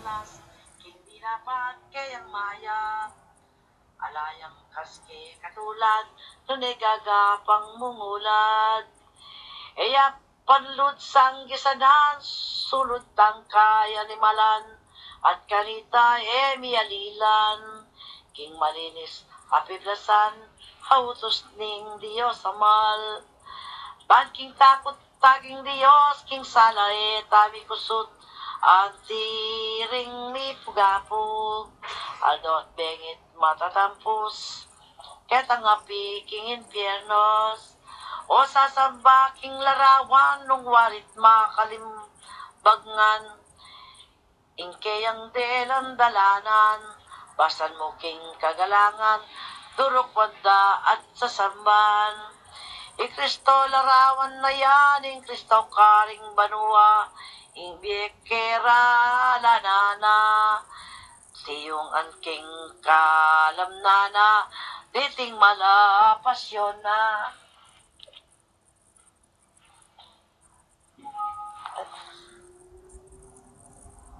alas, king di dapat kayang maya. Alayang kaske katulad, tunay gagapang mungulad. Eya panlud sang gisadan, sulod tang kaya ni malan, at karita mialilan. King malinis, apiblasan, hautos ning Diyos amal. Ban king takot taging Diyos, king salay tabi kusot, ang tiring ni pugapog, aldot bengit matatampos, ketang api king impiernos, o sasamba king larawan, nung warit makalimbagngan, ingkayang delan dalanan, basan mo king kagalangan, durok wanda at sasamban. Kristo larawan na yan, ing Kristo karing banua, ing biyekera lanana, tiyong anking kalamnana, diting malapasyon na.